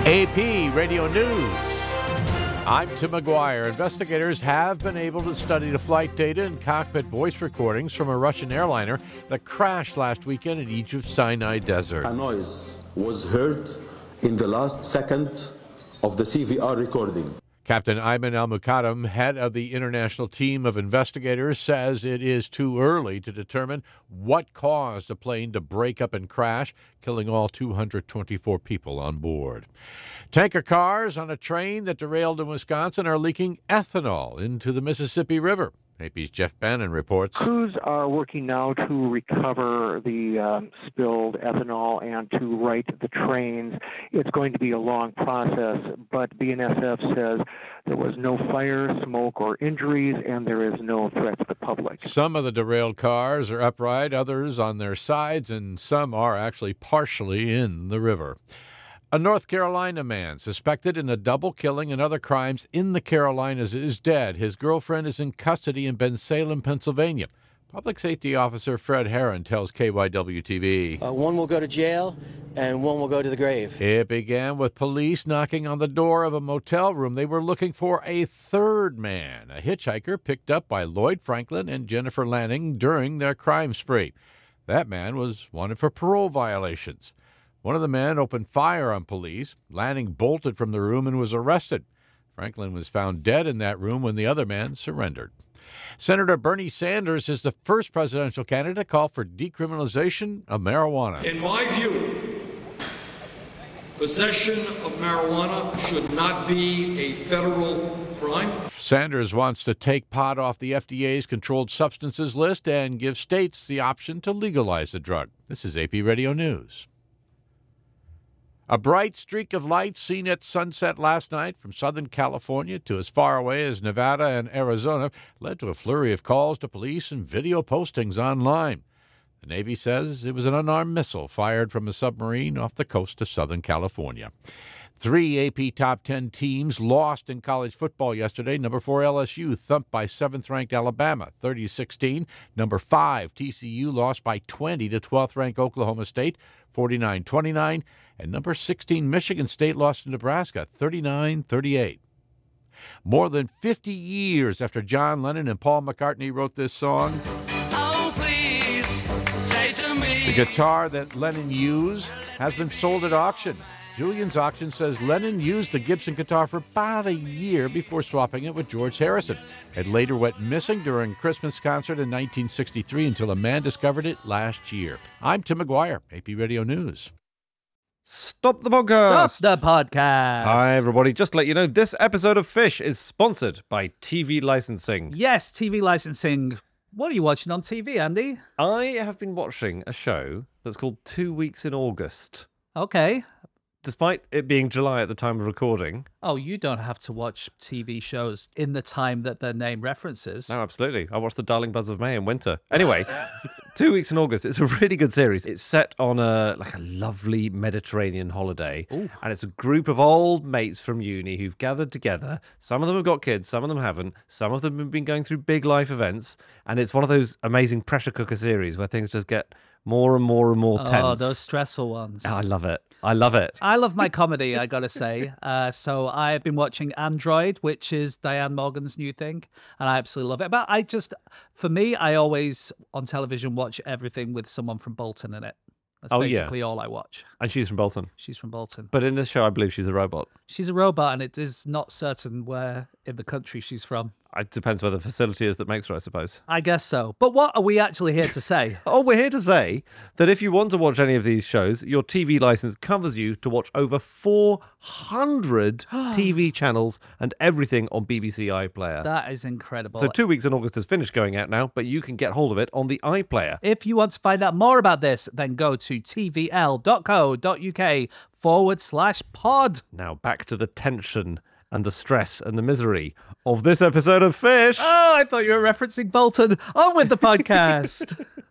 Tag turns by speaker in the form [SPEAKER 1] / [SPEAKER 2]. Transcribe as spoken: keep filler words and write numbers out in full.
[SPEAKER 1] A P Radio News. I'm Tim McGuire. Investigators have been able to study the flight data and cockpit voice recordings from a Russian airliner that crashed last weekend in Egypt's Sinai Desert.
[SPEAKER 2] A noise was heard in the last second of the C V R recording.
[SPEAKER 1] Captain Ayman Al-Muqaddam, head of the international team of investigators, says it is too early to determine what caused the plane to break up and crash, killing all two hundred twenty-four people on board. Tanker cars on a train that derailed in Wisconsin are leaking ethanol into the Mississippi River. A P's Jeff Bannon reports.
[SPEAKER 3] Crews are working now to recover the um, spilled ethanol and to right the trains. It's going to be a long process, but B N S F says there was no fire, smoke, or injuries, and there is no threat to the public.
[SPEAKER 1] Some of the derailed cars are upright, others on their sides, and some are actually partially in the river. A North Carolina man suspected in a double killing and other crimes in the Carolinas is dead. His girlfriend is in custody in Bensalem, Pennsylvania. Public Safety Officer Fred Herron tells K Y W T V.
[SPEAKER 4] Uh, one will go to jail and one will go to the grave.
[SPEAKER 1] It began with police knocking on the door of a motel room. They were looking for a third man, a hitchhiker picked up by Lloyd Franklin and Jennifer Lanning during their crime spree. That man was wanted for parole violations. One of the men opened fire on police. Lanning bolted from the room and was arrested. Franklin was found dead in that room when the other man surrendered. Senator Bernie Sanders is the first presidential candidate to call for decriminalization of marijuana.
[SPEAKER 5] In my view, possession of marijuana should not be a federal crime.
[SPEAKER 1] Sanders wants to take pot off the F D A's controlled substances list and give states the option to legalize the drug. This is A P Radio News. A bright streak of light seen at sunset last night from Southern California to as far away as Nevada and Arizona led to a flurry of calls to police and video postings online. The Navy says it was an unarmed missile fired from a submarine off the coast of Southern California. Three A P Top ten teams lost in college football yesterday. Number four L S U thumped by seventh-ranked Alabama, thirty to sixteen. Number five T C U lost by twenty to twelfth-ranked Oklahoma State, forty-nine twenty-nine. And number sixteen Michigan State lost to Nebraska, thirty-nine thirty-eight. More than fifty years after John Lennon and Paul McCartney wrote this song,
[SPEAKER 6] Oh, please, say to me.
[SPEAKER 1] the guitar that Lennon used has been sold at auction. Julian's Auction says Lennon used the Gibson guitar for about a year before swapping it with George Harrison. It later went missing during a Christmas concert in nineteen sixty-three until a man discovered it last year. I'm Tim McGuire, A P Radio News.
[SPEAKER 7] Stop the podcast.
[SPEAKER 8] Stop the podcast.
[SPEAKER 7] Hi, everybody. Just to let you know, this episode of Fish is sponsored by T V licensing.
[SPEAKER 8] Yes, T V licensing. What are you watching on T V, Andy?
[SPEAKER 7] I have been watching a show that's called Two Weeks in August.
[SPEAKER 8] Okay.
[SPEAKER 7] Despite it being July at the time of recording.
[SPEAKER 8] Oh, you don't have to watch T V shows in the time that their name references.
[SPEAKER 7] No, absolutely. I watched The Darling Buzz of May in winter. Anyway, Two Weeks in August. It's a really good series. It's set on a like a lovely Mediterranean holiday.
[SPEAKER 8] Ooh.
[SPEAKER 7] And it's a group of old mates from uni who've gathered together. Some of them have got kids, some of them haven't. Some of them have been going through big life events. And it's one of those amazing pressure cooker series where things just get more and more and more tense.
[SPEAKER 8] Oh, those stressful ones.
[SPEAKER 7] Oh, I love it. I love it.
[SPEAKER 8] I love my comedy, I gotta say. Uh, so I've been watching Android, which is Diane Morgan's new thing, and I absolutely love it. But I just, for me, I always, on television, watch everything with someone from Bolton in it. That's
[SPEAKER 7] Oh,
[SPEAKER 8] basically
[SPEAKER 7] yeah.
[SPEAKER 8] all I watch.
[SPEAKER 7] And she's from Bolton.
[SPEAKER 8] She's from Bolton.
[SPEAKER 7] But in this show, I believe she's a robot.
[SPEAKER 8] She's a robot, and it is not certain where in the country she's from.
[SPEAKER 7] It depends where the facility is that makes her, I suppose.
[SPEAKER 8] I guess so. But what are we actually here to say?
[SPEAKER 7] Oh, we're here to say that if you want to watch any of these shows, your T V license covers you to watch over four hundred T V channels and everything on B B C iPlayer.
[SPEAKER 8] That is incredible.
[SPEAKER 7] So Two Weeks in August has finished going out now, but you can get hold of it on the iPlayer.
[SPEAKER 8] If you want to find out more about this, then go to tvl.co.uk forward slash pod.
[SPEAKER 7] Now back to the tension and the stress and the misery of this episode of Fish.
[SPEAKER 8] Oh, I thought you were referencing Bolton. On with the podcast.